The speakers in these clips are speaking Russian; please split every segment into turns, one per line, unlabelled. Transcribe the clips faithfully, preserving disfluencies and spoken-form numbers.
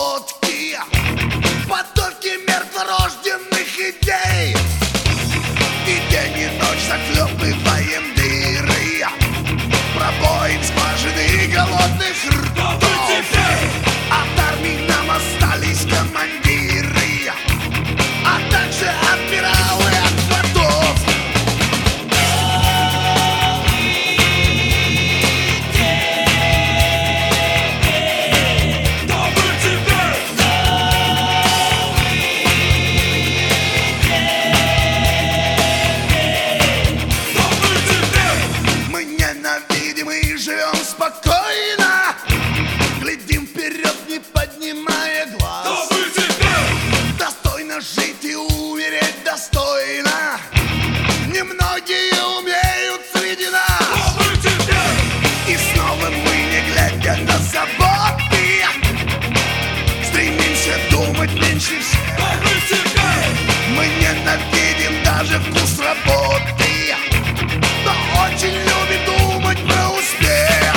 водки, потоки мертворожденных идей. И день и ночь захлебываем дыры, пробоим скважины голодных ртов. От армии нам остались командиры, а также адмиралы от флотов. Мы ненавидим и живем спокойно, глядим вперед, не поднимая глаз. Достойно жить и умереть достойно, немногие умеют среди нас. И снова мы, не глядя на заботы, стремимся думать меньше всех. Мы ненавидим даже вкус работы, но очень любим думать про успех.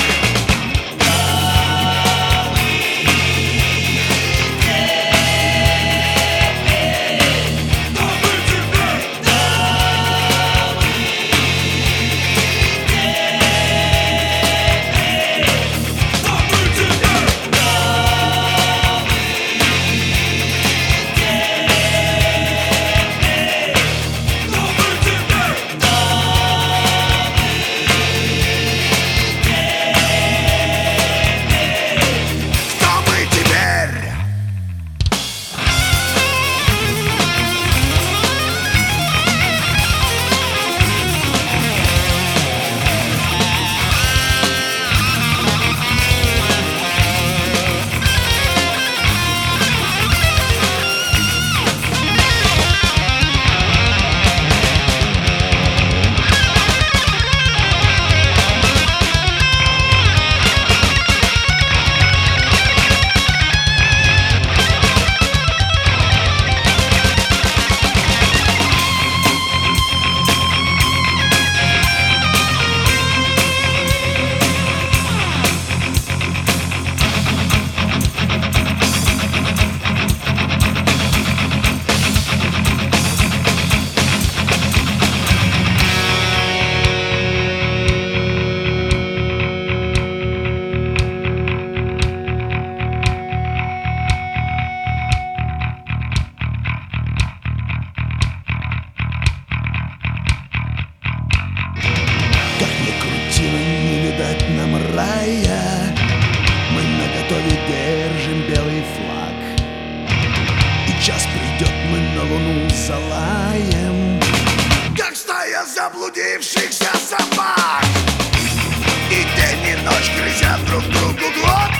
Нам рая, мы наготове держим белый флаг, и час придет, мы на луну залаем, как стая заблудившихся собак. И день и ночь грызят друг другу глотки.